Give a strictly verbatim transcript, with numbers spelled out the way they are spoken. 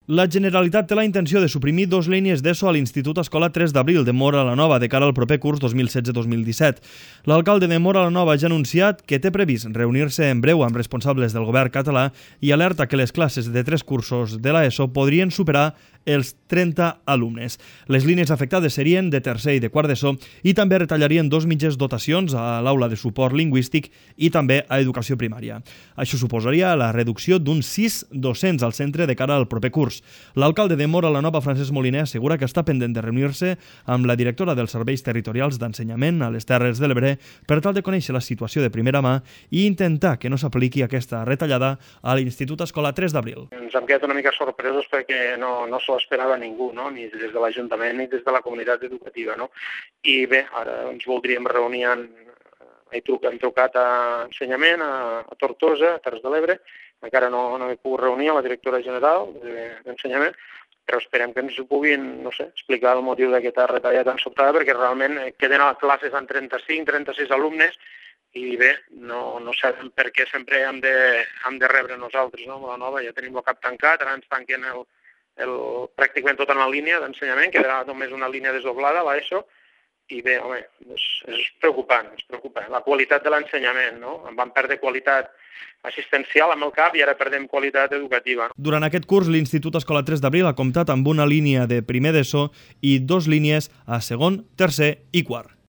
La Generalitat té la intenció de suprimir dues línies d'ESO a l'Institut Escola tres d'Abril de Móra la Nova de cara al proper curs dos mil setze dos mil disset. L'alcalde de Móra la Nova ja ha anunciat que té previst reunir-se en breu amb responsables del govern català i alerta que les classes de tres cursos de l'ESO podrien superar els trenta alumnes. Les línies afectades serien de tercer i de quart d'ESO i també retallarien dos mitges dotacions a l'aula de suport lingüístic i també a educació primària. Això suposaria la reducció d'uns sis docents al centre de cara al proper curs. L'alcalde de Móra la Nova, Francesc Moliner, assegura que està pendent de reunir-se amb la directora dels serveis territorials d'ensenyament a les Terres de l'Ebre per tal de conèixer la situació de primera mà i intentar que no s'apliqui aquesta retallada a l'Institut Escola tres d'Abril. Ens hem quedat una mica sorpresos perquè no, no s'ho esperava ningú, no? Ni des de l'Ajuntament ni des de la comunitat educativa. No? I bé, ara ens voldríem reunir en... Hem trucat a ensenyament, a Tortosa, a Terres de l'Ebre. Encara no, no he pogut reunir a la directora general d'ensenyament, però esperem que ens puguin, no sé, explicar el motiu d'aquesta retallada tan sobtada, perquè realment queden a classes amb trenta-cinc trenta-sis alumnes i bé, no, no sabem per què sempre hem de, hem de rebre nosaltres, no? A la Nova ja tenim el cap tancat, ara ens tanquen el, el, pràcticament tota una línia d'ensenyament, quedarà només una línia desdoblada, l'ESO, i bé, home, és, és preocupant, és preocupant. La qualitat de l'ensenyament, no? En vam perdre qualitat assistencial amb el cap i ara perdem qualitat educativa. Durant aquest curs, l'Institut Escola tres d'Abril ha comptat amb una línia de primer d'ESO i dos línies a segon, tercer i quart.